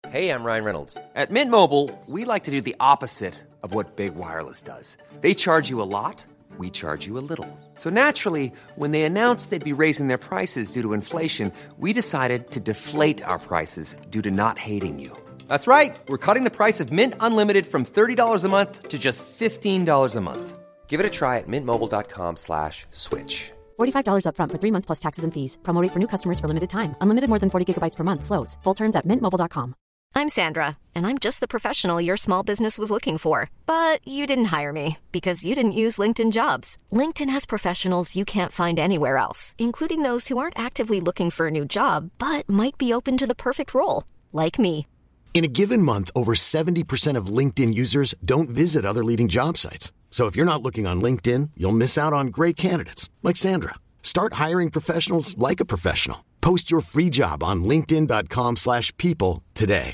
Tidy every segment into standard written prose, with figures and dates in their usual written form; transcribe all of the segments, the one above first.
Hey, I'm Ryan Reynolds. At Mint Mobile, we like to do the opposite of what Big Wireless does. They charge you a lot, we charge you a little. So naturally, when they announced they'd be raising their prices due to inflation, we decided to deflate our prices due to not hating you. That's right. We're cutting the price of Mint Unlimited from $30 a month to just $15 a month. Give it a try at mintmobile.com/switch. $45 up front for 3 months plus taxes and fees. Promo rate for new customers for limited time. Unlimited more than 40 gigabytes per month. Slows full terms at mintmobile.com. I'm Sandra, and I'm just the professional your small business was looking for. But you didn't hire me because you didn't use LinkedIn Jobs. LinkedIn has professionals you can't find anywhere else, including those who aren't actively looking for a new job, but might be open to the perfect role, like me. In a given month, over 70% of LinkedIn users don't visit other leading job sites. So if you're not looking on LinkedIn, you'll miss out on great candidates like Sandra. Start hiring professionals like a professional. Post your free job on linkedin.com/people today.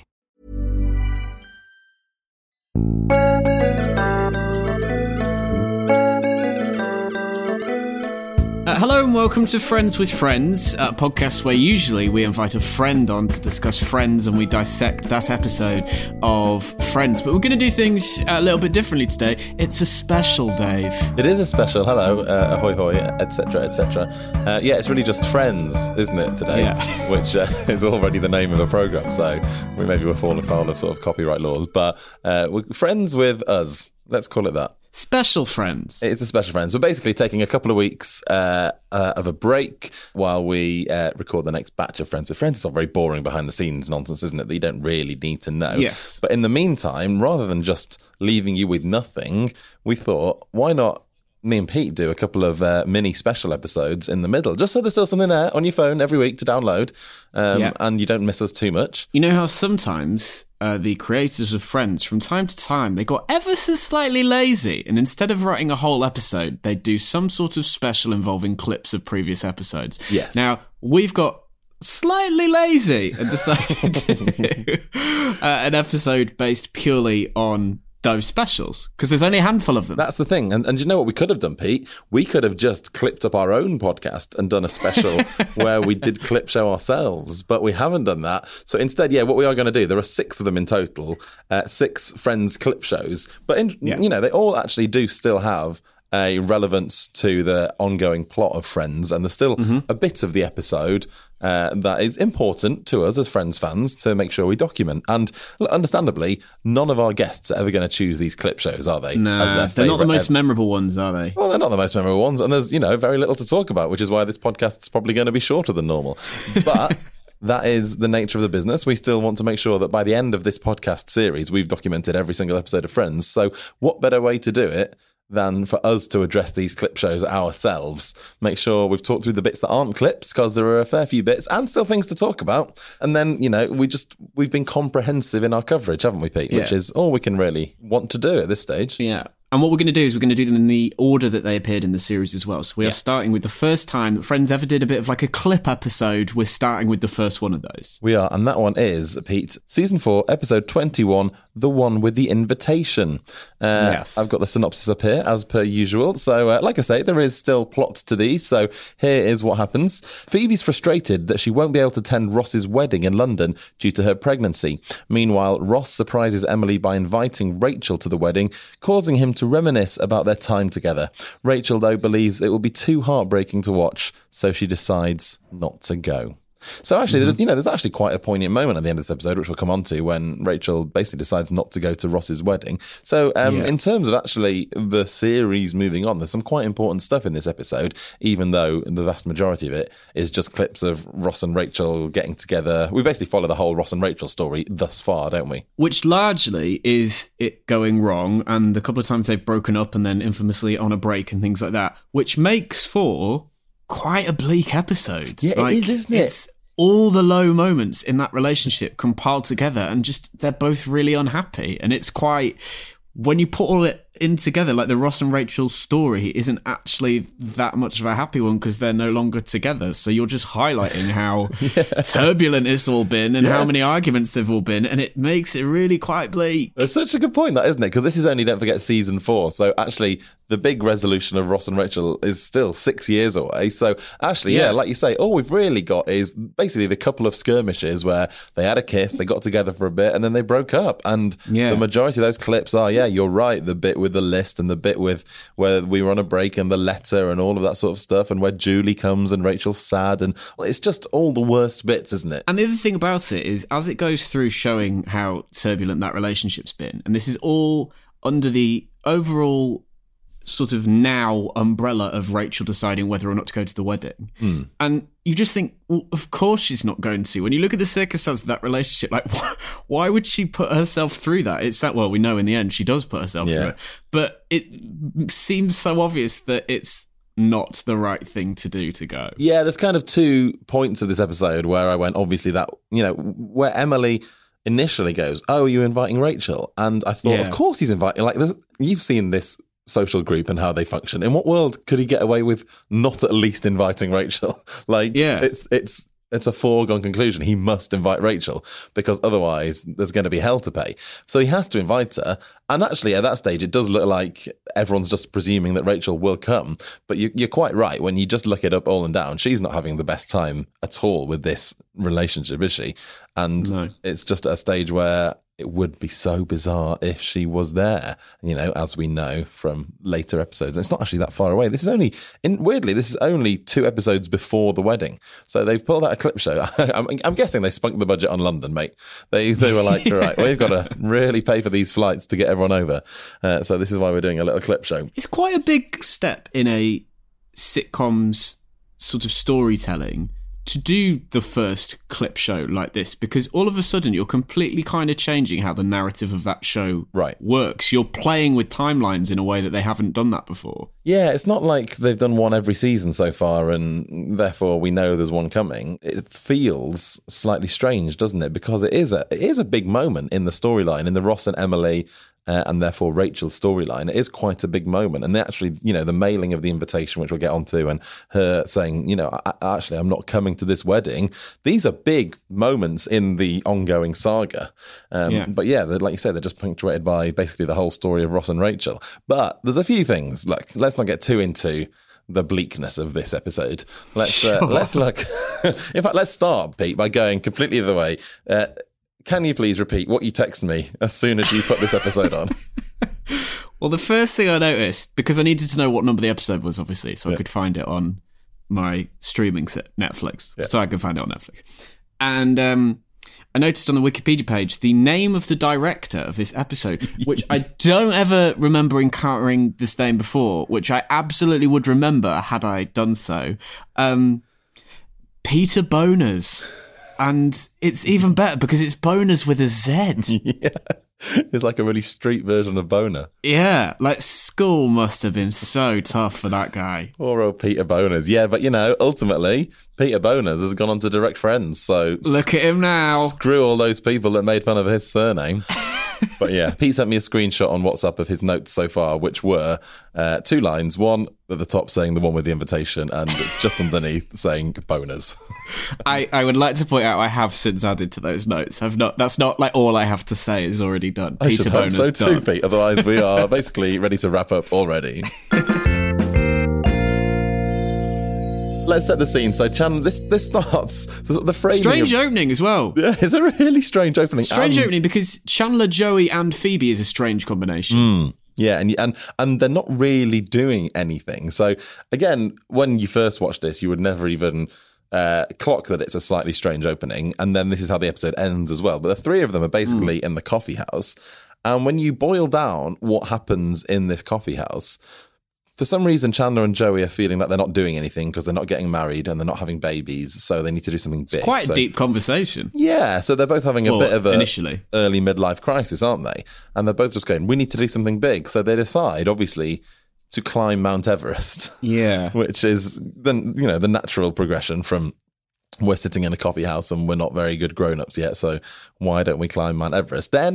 Hello and welcome to Friends with Friends, a podcast where usually we invite a friend on to discuss Friends and we dissect that episode of Friends. But we're going to do things a little bit differently today. It's a special, Dave. It is a special. Hello, ahoy hoy, etc, etc. Yeah, it's really just Friends, isn't it, today? Yeah. Which is already the name of a programme, so we're falling foul of sort of copyright laws. But we're Friends with us. Let's call it that. Special Friends. It's a special Friends. We're basically taking a couple of weeks of a break while we record the next batch of Friends with Friends. It's all very boring behind the scenes nonsense, isn't it, that you don't really need to know. Yes. But in the meantime, rather than just leaving you with nothing, we thought, why not me and Pete do a couple of mini special episodes in the middle, just so there's still something there on your phone every week to download, and you don't miss us too much. You know how sometimes the creators of Friends, from time to time, they got ever so slightly lazy, and instead of writing a whole episode, they do some sort of special involving clips of previous episodes. Yes. Now, we've got slightly lazy and decided to do an episode based purely on those specials, because there's only a handful of them. That's the thing. And you know what we could have done, Pete? We could have just clipped up our own podcast and done a special where we did clip show ourselves, but we haven't done that. So instead, what we are going to do, there are 6 of them in total, 6 Friends clip shows, but you know, they all actually do still have a relevance to the ongoing plot of Friends, and there's still a bit of the episode that is important to us as Friends fans to make sure we document. And understandably, none of our guests are ever going to choose these clip shows, are they? No, they're not the most memorable ones, are they? Well, they're not the most memorable ones, and there's, very little to talk about, which is why this podcast's probably going to be shorter than normal. But that is the nature of the business. We still want to make sure that by the end of this podcast series, we've documented every single episode of Friends. So what better way to do it than for us to address these clip shows ourselves, make sure we've talked through the bits that aren't clips, because there are a fair few bits and still things to talk about. And then, we've been comprehensive in our coverage, haven't we, Pete? Yeah. Which is all we can really want to do at this stage. Yeah. And what we're going to do is we're going to do them in the order that they appeared in the series as well. So we are starting with the first time that Friends ever did a bit of like a clip episode. We're starting with the first one of those. We are, and that one is, Pete, Season 4, Episode 21, The One with the Invitation. Yes. I've got the synopsis up here, as per usual. So, like I say, there is still plot to these. So here is what happens. Phoebe's frustrated that she won't be able to attend Ross's wedding in London due to her pregnancy. Meanwhile, Ross surprises Emily by inviting Rachel to the wedding, causing him to reminisce about their time together. Rachel, though, believes it will be too heartbreaking to watch, so she decides not to go. So actually, there's actually quite a poignant moment at the end of this episode, which we'll come on to, when Rachel basically decides not to go to Ross's wedding. So in terms of actually the series moving on, there's some quite important stuff in this episode, even though the vast majority of it is just clips of Ross and Rachel getting together. We basically follow the whole Ross and Rachel story thus far, don't we? Which largely is it going wrong, and the couple of times they've broken up and then infamously on a break and things like that, which makes for quite a bleak episode. Yeah, it is, isn't it? It's all the low moments in that relationship compiled together, and just they're both really unhappy. And it's quite, when you put all it in together. Like the Ross and Rachel story isn't actually that much of a happy one because they're no longer together. So you're just highlighting how turbulent it's all been and how many arguments they've all been, and it makes it really quite bleak. That's such a good point, that, isn't it? Because this is only, don't forget, season 4. So actually, the big resolution of Ross and Rachel is still 6 years away. So actually, like you say, all we've really got is basically the couple of skirmishes where they had a kiss, they got together for a bit, and then they broke up. And the majority of those clips are, you're right, the bit with the list and the bit with where we were on a break and the letter and all of that sort of stuff, and where Julie comes and Rachel's sad, and it's just all the worst bits, isn't it? And the other thing about it is, as it goes through showing how turbulent that relationship's been, and this is all under the overall sort of now umbrella of Rachel deciding whether or not to go to the wedding. And you just think, well, of course she's not going to. When you look at the circumstances of that relationship, like, why would she put herself through that? It's that, well, we know in the end she does put herself through it. But it seems so obvious that it's not the right thing to do to go. Yeah, there's kind of 2 points of this episode where I went, obviously, that, where Emily initially goes, oh, are you inviting Rachel? And I thought, of course he's inviting. Like, you've seen this social group and how they function. In what world could he get away with not at least inviting Rachel? It's a foregone conclusion. He must invite Rachel because otherwise there's going to be hell to pay. So he has to invite her. And actually, at that stage, it does look like everyone's just presuming that Rachel will come. But you're quite right. When you just look it up all and down, she's not having the best time at all with this relationship, is she? And it's just at a stage where it would be so bizarre if she was there, as we know from later episodes. And it's not actually that far away. This is only 2 episodes before the wedding. So they've pulled out a clip show. I'm guessing they spunked the budget on London, mate. They were like, right, we've got to really pay for these flights to get everyone over. So this is why we're doing a little clip show. It's quite a big step in a sitcom's sort of storytelling to do the first clip show like this, because all of a sudden you're completely kind of changing how the narrative of that show works. You're playing with timelines in a way that they haven't done that before. Yeah, it's not like they've done one every season so far and therefore we know there's one coming. It feels slightly strange, doesn't it? Because it is a big moment in the storyline, in the Ross and Emily and therefore Rachel's storyline. It is quite a big moment. And actually, the mailing of the invitation, which we'll get onto, and her saying, actually, I'm not coming to this wedding. These are big moments in the ongoing saga. But like you said, they're just punctuated by basically the whole story of Ross and Rachel. But there's a few things. Look, let's not get too into the bleakness of this episode. Let's look. In fact, let's start, Pete, by going completely the other way. Can you please repeat what you texted me as soon as you put this episode on? Well, the first thing I noticed, because I needed to know what number the episode was, obviously, so I could find it on my streaming set, Netflix, so I can find it on Netflix. And I noticed on the Wikipedia page the name of the director of this episode, which I don't ever remember encountering this name before, which I absolutely would remember had I done so. Peter Bonerz. And it's even better because it's Boners with a Z. Yeah. It's like a really street version of Boner. Yeah, like school must have been so tough for that guy. Poor old Peter Bonerz. Yeah, but ultimately, Peter Bonerz has gone on to direct Friends, so... Look at him now. Screw all those people that made fun of his surname. But yeah, Pete sent me a screenshot on WhatsApp of his notes so far, which were 2 lines. One at the top saying the one with the invitation, and just underneath saying Boners. I would like to point out I have since added to those notes. That's not like all I have to say is already done. I Peter Bonerz so too, done. Pete. Otherwise, we are basically ready to wrap up already. Let's set the scene. So, Chan, this starts the framing. Strange opening as well. Yeah, it's a really strange opening. Strange opening because Chandler, Joey, and Phoebe is a strange combination. Yeah, and they're not really doing anything. So, again, when you first watch this, you would never even clock that it's a slightly strange opening. And then this is how the episode ends as well. But the 3 of them are basically in the coffee house. And when you boil down what happens in this coffee house, for some reason, Chandler and Joey are feeling that they're not doing anything because they're not getting married and they're not having babies, so they need to do something big. It's quite a deep conversation. Yeah, so they're both having a bit of initially early midlife crisis, aren't they? And they're both just going, we need to do something big. So they decide, obviously, to climb Mount Everest. Yeah. Which is, the natural progression from we're sitting in a coffee house and we're not very good grown-ups yet, so why don't we climb Mount Everest? Then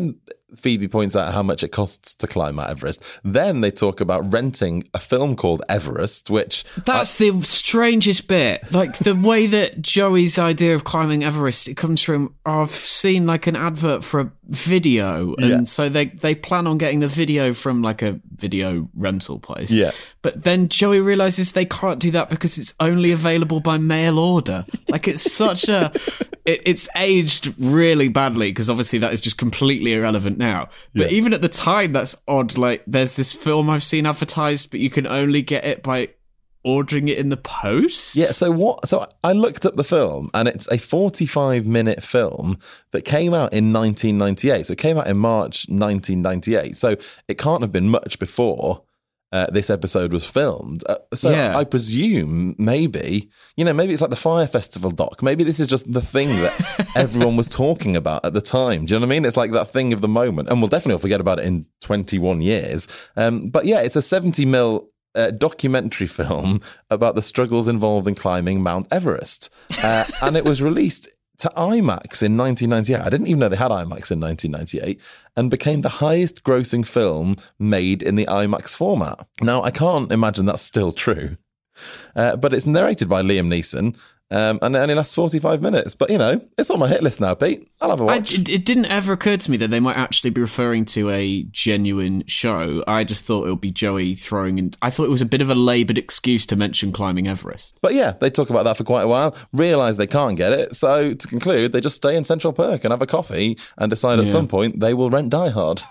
Phoebe points out how much it costs to climb Mount Everest. Then they talk about renting a film called Everest, which... That's the strangest bit. Like, the way that Joey's idea of climbing Everest, it comes from, I've seen, like, an advert for a video, and so they plan on getting the video from, like, a video rental place. Yeah. But then Joey realises they can't do that because it's only available by mail order. Like, it's such a... It's aged really badly, because obviously that is just completely irrelevant now. But even at the time, that's odd. Like, there's this film I've seen advertised, but you can only get it by ordering it in the post. Yeah, so I looked up the film, and it's a 45-minute film that came out in 1998. So it came out in March 1998. So it can't have been much before this episode was filmed. I presume maybe it's like the Fire Festival doc. Maybe this is just the thing that everyone was talking about at the time. Do you know what I mean? It's like that thing of the moment. And we'll definitely forget about it in 21 years. But yeah, it's a 70mm documentary film about the struggles involved in climbing Mount Everest. And it was released to IMAX in 1998. I didn't even know they had IMAX in 1998, and became the highest grossing film made in the IMAX format. Now, I can't imagine that's still true, but it's narrated by Liam Neeson, and it only lasts 45 minutes. But, it's on my hit list now, Pete. I'll have a watch. It didn't ever occur to me that they might actually be referring to a genuine show. I just thought it would be Joey throwing in... I thought it was a bit of a laboured excuse to mention climbing Everest. But yeah, they talk about that for quite a while, realise they can't get it, so to conclude, they just stay in Central Perk and have a coffee and decide at some point they will rent Die Hard.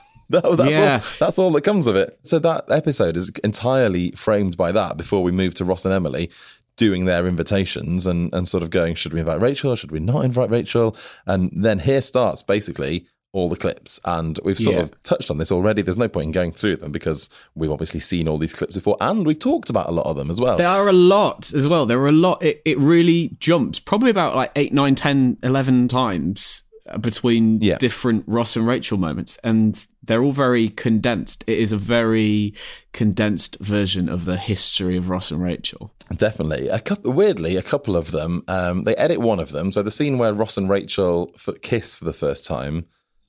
That's all that comes of it. So that episode is entirely framed by that before we move to Ross and Emily doing their invitations and sort of going, should we invite Rachel? Should we not invite Rachel? And then here starts basically all the clips. And we've sort of touched on this already. There's no point in going through them because we've obviously seen all these clips before and we've talked about a lot of them as well. There are a lot as well. There are a lot. It really jumps probably about like 8, 9, 10, 11 times between different Ross and Rachel moments, and they're all very condensed. It is a very condensed version of the history of Ross and Rachel. Definitely. Weirdly, a couple of them, they edit one of them. So the scene where Ross and Rachel kiss for the first time,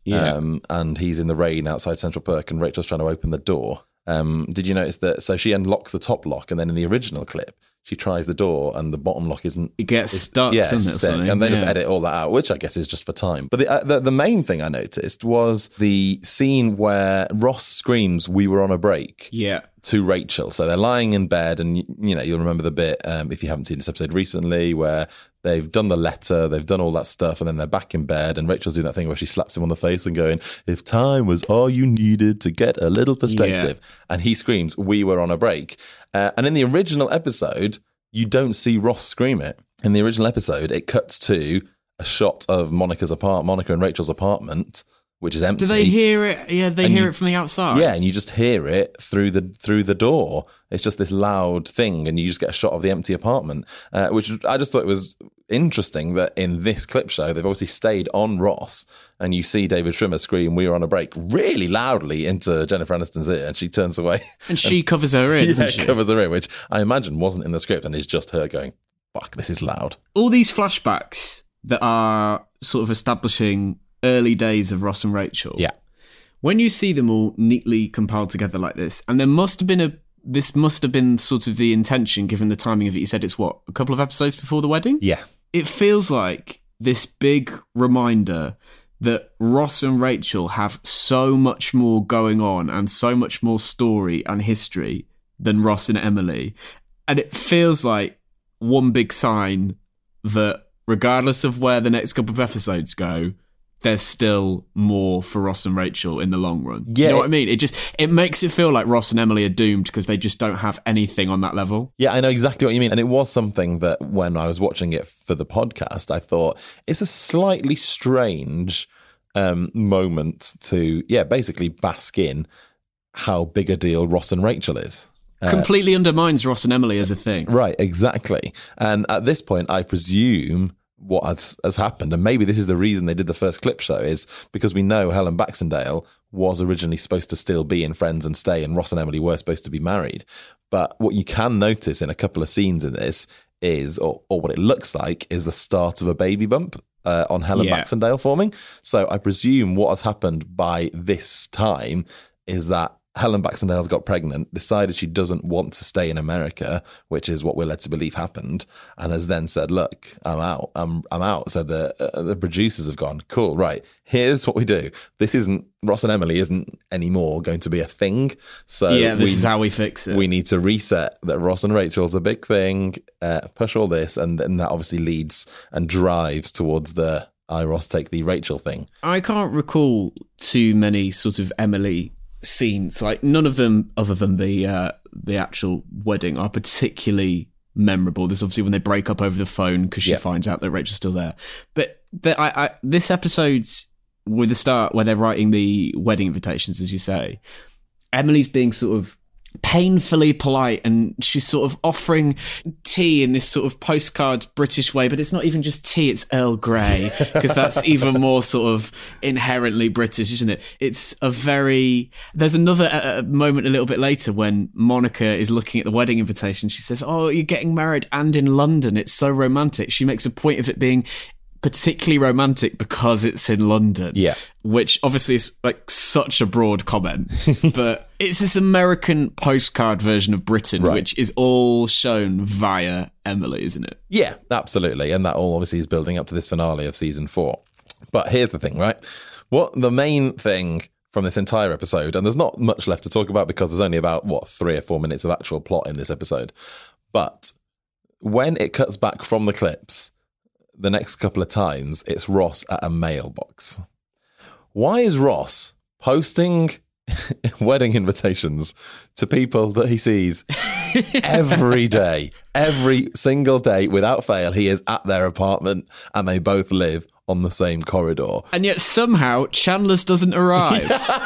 and he's in the rain outside Central Perk and Rachel's trying to open the door. Did you notice that? So she unlocks the top lock, and then in the original clip, she tries the door and the bottom lock isn't... It gets stuck, doesn't it? And they just edit all that out, which I guess is just for time. But the main thing I noticed was the scene where Ross screams, "We were on a break." Yeah. To Rachel. So they're lying in bed, and you'll remember the bit, if you haven't seen this episode recently, where they've done the letter, they've done all that stuff, and then they're back in bed, and Rachel's doing that thing where she slaps him on the face and going, "If time was all you needed to get a little perspective." And he screams, "We were on a break." And in the original episode, you don't see Ross scream it. In the original episode, it cuts to a shot of Monica and Rachel's apartment, which is empty. Do they hear it? Yeah, they hear it from the outside. Yeah, and you just hear it through the door. It's just this loud thing, and you just get a shot of the empty apartment, which I just thought was interesting that in this clip show, they've obviously stayed on Ross, and you see David Schwimmer scream, "We were on a break," really loudly into Jennifer Aniston's ear, and she turns away. And she covers her ear, doesn't she? Covers her ear, which I imagine wasn't in the script, and is just her going, "Fuck, this is loud." All these flashbacks that are sort of establishing early days of Ross and Rachel. Yeah. When you see them all neatly compiled together like this, and this must have been sort of the intention given the timing of it. You said it's a couple of episodes before the wedding? Yeah. It feels like this big reminder that Ross and Rachel have so much more going on and so much more story and history than Ross and Emily. And it feels like one big sign that regardless of where the next couple of episodes go, there's still more for Ross and Rachel in the long run. Yeah. You know what I mean? It makes it feel like Ross and Emily are doomed because they just don't have anything on that level. Yeah, I know exactly what you mean. And it was something that when I was watching it for the podcast, I thought it's a slightly strange moment to, basically bask in how big a deal Ross and Rachel is. Completely undermines Ross and Emily as a thing. Right, exactly. And at this point, I presume what has happened, and maybe this is the reason they did the first clip show, is because we know Helen Baxendale was originally supposed to still be in Friends and stay, and Ross and Emily were supposed to be married. But what you can notice in a couple of scenes in this is, or what it looks like, is the start of a baby bump. on Helen Yeah. Baxendale forming. So I presume what has happened by this time is that Helen Baxendale's got pregnant, decided she doesn't want to stay in America, which is what we're led to believe happened, and has then said, look, I'm out. I'm out. So the producers have gone, cool, right, here's what we do. This isn't, Ross and Emily isn't anymore going to be a thing. So Yeah, this is how we fix it. We need to reset that Ross and Rachel's a big thing, push all this, and then that obviously leads and drives towards the I, Ross, take the Rachel thing. I can't recall too many sort of Emily scenes. Like, none of them, other than the actual wedding, are particularly memorable. There's obviously when they break up over the phone because she finds out that Rachel's still there. But this episode's with the start where they're writing the wedding invitations, as you say, Emily's being sort of painfully polite, and she's sort of offering tea in this sort of postcard British way, but it's not even just tea, it's Earl Grey, because that's even more sort of inherently British, isn't it? It's a very... There's another moment a little bit later when Monica is looking at the wedding invitation. She says, oh, you're getting married and in London, it's so romantic. She makes a point of it being particularly romantic because it's in London. Yeah. Which obviously is like such a broad comment, but it's this American postcard version of Britain, Right. which is all shown via Emily, isn't it? Yeah, absolutely. And that all obviously is building up to this finale of season 4. But here's the thing, right? What the main thing from this entire episode, and there's not much left to talk about because there's only about, 3 or 4 minutes of actual plot in this episode. But when it cuts back from the clips, the next couple of times, it's Ross at a mailbox. Why is Ross posting wedding invitations to people that he sees every day? Every single day, without fail, he is at their apartment and they both live on the same corridor. And yet somehow Chandler's doesn't arrive.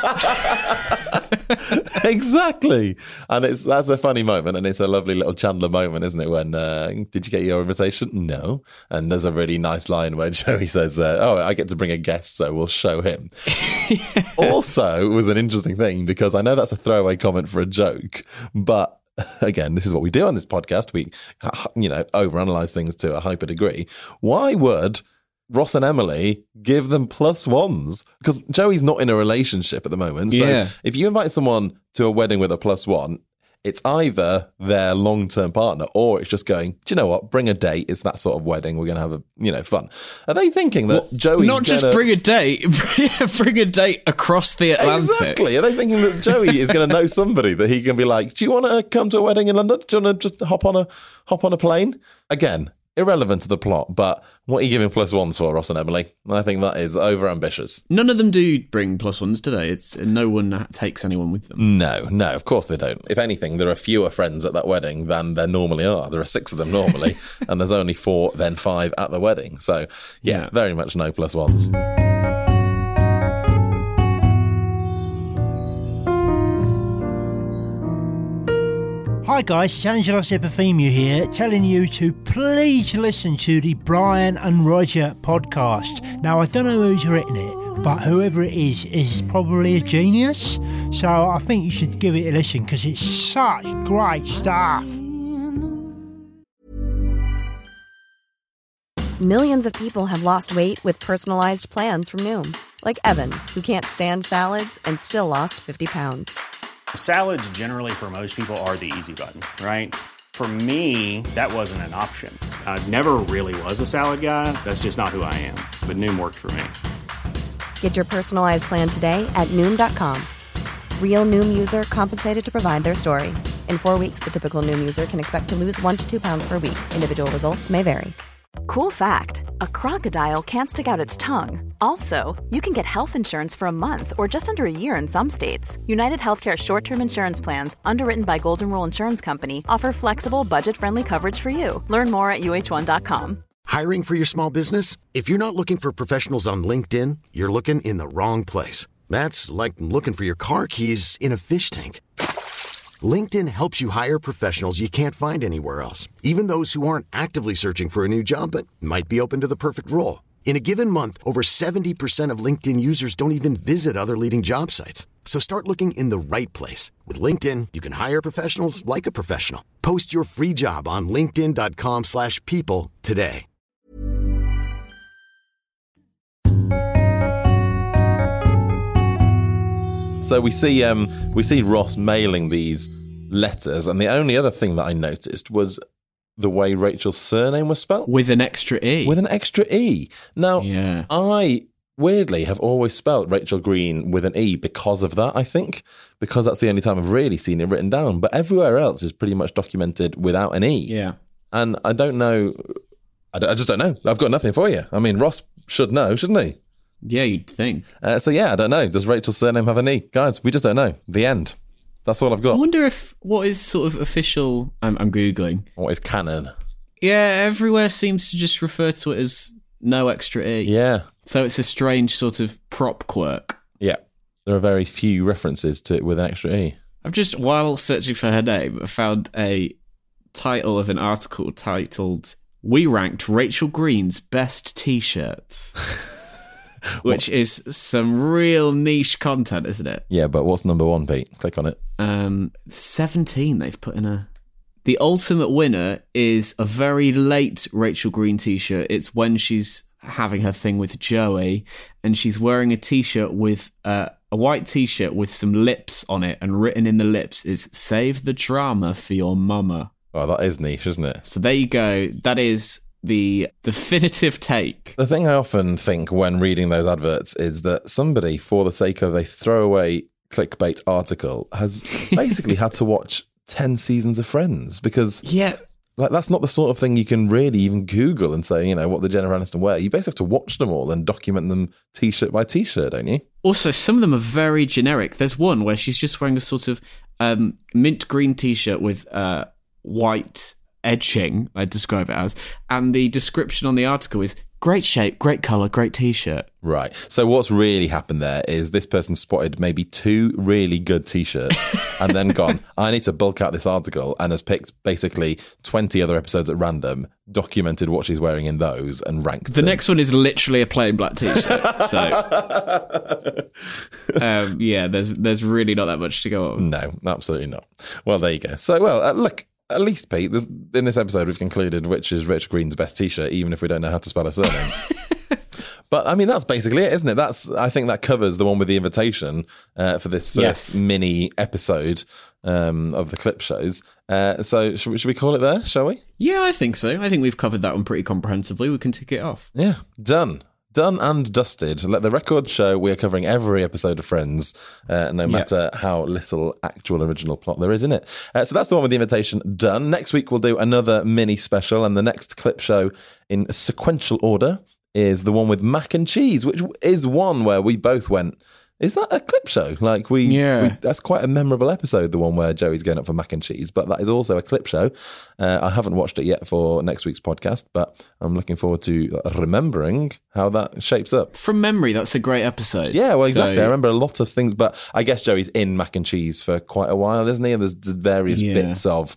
Exactly. And that's a funny moment, and it's a lovely little Chandler moment, isn't it? When did you get your invitation? No. And there's a really nice line where Joey says, oh, I get to bring a guest, so we'll show him. Also, it was an interesting thing because I know that's a throwaway comment for a joke, but again, this is what we do on this podcast. We, overanalyze things to a hyper degree. Why would Ross and Emily give them +1s? Because Joey's not in a relationship at the moment. So Yeah. if you invite someone to a wedding with a +1, it's either their long-term partner or it's just going, do you know what? Bring a date. It's that sort of wedding. We're going to have fun. Are they thinking that Joey's Not just bring a date, bring a date across the Atlantic. Exactly. Are they thinking that Joey is going to know somebody that he can be like, do you want to come to a wedding in London? Do you want to just hop on a plane? Again, irrelevant to the plot, but what are you giving +1s for, Ross and Emily? I think that is over-ambitious. None of them do bring +1s, do they? No one takes anyone with them. No, of course they don't. If anything, there are fewer friends at that wedding than there normally are. There are 6 of them normally, and there's only 4, then 5 at the wedding. So, yeah. Very much no +1s. Hi guys, it's Angelos Epifemiou here, telling you to please listen to the Brian and Roger podcast. Now, I don't know who's written it, but whoever it is probably a genius. So I think you should give it a listen because it's such great stuff. Millions of people have lost weight with personalized plans from Noom. Like Evan, who can't stand salads and still lost 50 pounds. Salads generally for most people are the easy button, right? For me, that wasn't an option. I never really was a salad guy. That's just not who I am. But Noom worked for me. Get your personalized plan today at Noom.com. Real Noom user compensated to provide their story. In 4 weeks, the typical Noom user can expect to lose 1 to 2 pounds per week. Individual results may vary. Cool fact, a crocodile can't stick out its tongue. Also, you can get health insurance for a month or just under a year in some states. United Healthcare short-term insurance plans, underwritten by Golden Rule Insurance Company, offer flexible, budget-friendly coverage for you. Learn more at UH1.com. Hiring for your small business? If you're not looking for professionals on LinkedIn, you're looking in the wrong place. That's like looking for your car keys in a fish tank. LinkedIn helps you hire professionals you can't find anywhere else, even those who aren't actively searching for a new job but might be open to the perfect role. In a given month, over 70% of LinkedIn users don't even visit other leading job sites. So start looking in the right place. With LinkedIn, you can hire professionals like a professional. Post your free job on linkedin.com/people today. So we see Ross mailing these letters, and the only other thing that I noticed was the way Rachel's surname was spelled. With an extra E. With an extra E. Now, yeah. I weirdly have always spelt Rachel Green with an E because of that, I think, because that's the only time I've really seen it written down. But everywhere else is pretty much documented without an E. Yeah. And I don't know. I just don't know. I've got nothing for you. I mean, Ross should know, shouldn't he? Yeah, you'd think. So yeah, I don't know. Does Rachel's surname have an E? Guys, we just don't know. The end. That's all I've got. I wonder if what is sort of official. I'm Googling. What is canon? Yeah, everywhere seems to just refer to it as no extra E. Yeah. So it's a strange sort of prop quirk. Yeah. There are very few references to it with an extra E. I've just, while searching for her name, found a title of an article titled "We Ranked Rachel Green's Best T-Shirts." Which is some real niche content, isn't it? Yeah, but what's number one, Pete? Click on it. 17 they've put in a... The ultimate winner is a very late Rachel Green T-shirt. It's when she's having her thing with Joey, and she's wearing a T-shirt with... a white T-shirt with some lips on it, and written in the lips is "Save the drama for your mama." Oh, that is niche, isn't it? So there you go. That is the definitive take. The thing I often think when reading those adverts is that somebody, for the sake of a throwaway clickbait article, has basically had to watch 10 seasons of Friends, because that's not the sort of thing you can really even Google and say, what the Jennifer Aniston wear. You basically have to watch them all and document them T-shirt by T-shirt, don't you? Also, some of them are very generic. There's one where she's just wearing a sort of mint green T-shirt with white edging, I'd describe it as, and the description on the article is "Great shape, great colour, great T-shirt." Right. So what's really happened there is this person spotted maybe 2 really good T-shirts and then gone, I need to bulk out this article, and has picked basically 20 other episodes at random, documented what she's wearing in those, and ranked them. Next one is literally a plain black T-shirt. So, yeah, there's really not that much to go on. No, absolutely not. Well, there you go. So, look, at least, Pete, in this episode, we've concluded which is Rachel Green's best T-shirt, even if we don't know how to spell her surname. But, I mean, that's basically it, isn't it? I think that covers the one with the invitation for this first mini episode of the clip shows. So should we call it there, shall we? Yeah, I think so. I think we've covered that one pretty comprehensively. We can tick it off. Yeah, done. Done and dusted. Let the record show we are covering every episode of Friends, no matter how little actual original plot there is in it. So that's the one with the invitation done. Next week we'll do another mini special, and the next clip show in sequential order is the one with mac and cheese, which is one where we both went, is that a clip show? That's quite a memorable episode, the one where Joey's going up for mac and cheese, but that is also a clip show. I haven't watched it yet for next week's podcast, but I'm looking forward to remembering how that shapes up. From memory, that's a great episode. Yeah, well, exactly. I remember a lot of things, but I guess Joey's in mac and cheese for quite a while, isn't he? And there's various bits of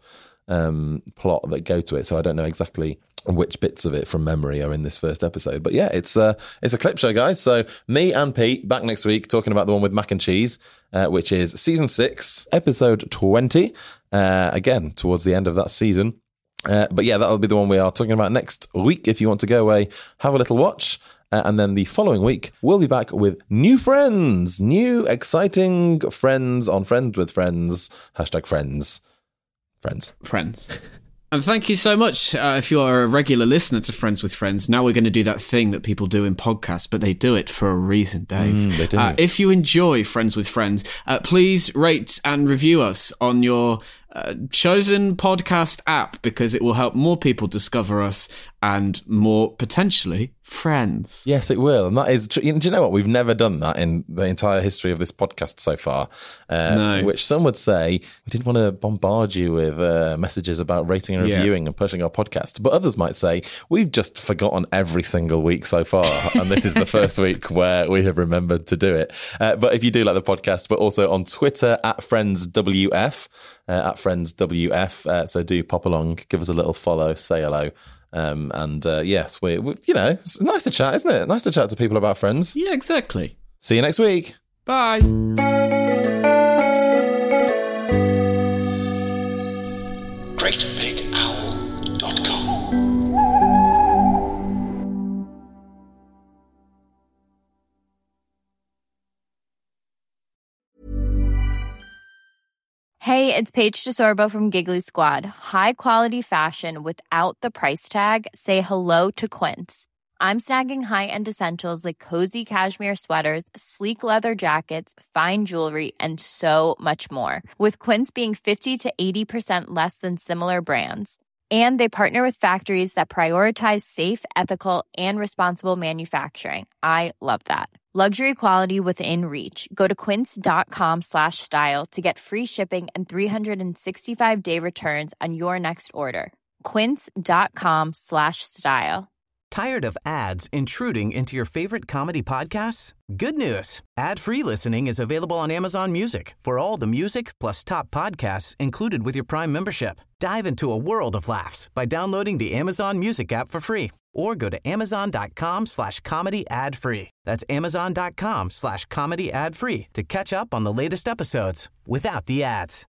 plot that go to it, so I don't know exactly which bits of it from memory are in this first episode. But yeah, it's a clip show, guys. So me and Pete back next week talking about the one with mac and cheese, which is season 6, episode 20. Again, towards the end of that season. But yeah, that'll be the one we are talking about next week. If you want to go away, have a little watch. And then the following week, we'll be back with new friends, new exciting friends on Friends with Friends, #Friends. Friends. And thank you so much. If you are a regular listener to Friends with Friends, now we're going to do that thing that people do in podcasts, but they do it for a reason, Dave. They do. If you enjoy Friends with Friends, please rate and review us on your chosen podcast app, because it will help more people discover us and more, potentially, friends. Yes, it will. And that is true. Do you know what? We've never done that in the entire history of this podcast so far. No. Which some would say, we didn't want to bombard you with messages about rating and reviewing and pushing our podcast. But others might say, we've just forgotten every single week so far. And this is the first week where we have remembered to do it. But if you do like the podcast, we're also on Twitter @FriendsWF. @FriendsWF. So do pop along, give us a little follow, say hello. Yes, we it's nice to chat, isn't it? Nice to chat to people about Friends. Yeah, exactly. See you next week. Bye. GreatBigOwl.com Hey, it's Paige DeSorbo from Giggly Squad. High quality fashion without the price tag. Say hello to Quince. I'm snagging high-end essentials like cozy cashmere sweaters, sleek leather jackets, fine jewelry, and so much more. With Quince being 50 to 80% less than similar brands. And they partner with factories that prioritize safe, ethical, and responsible manufacturing. I love that. Luxury quality within reach. Go to quince.com/style to get free shipping and 365-day returns on your next order. Quince.com/style. Tired of ads intruding into your favorite comedy podcasts? Good news. Ad-free listening is available on Amazon Music for all the music plus top podcasts included with your Prime membership. Dive into a world of laughs by downloading the Amazon Music app for free or go to amazon.com/comedy ad-free. That's amazon.com/comedy ad-free to catch up on the latest episodes without the ads.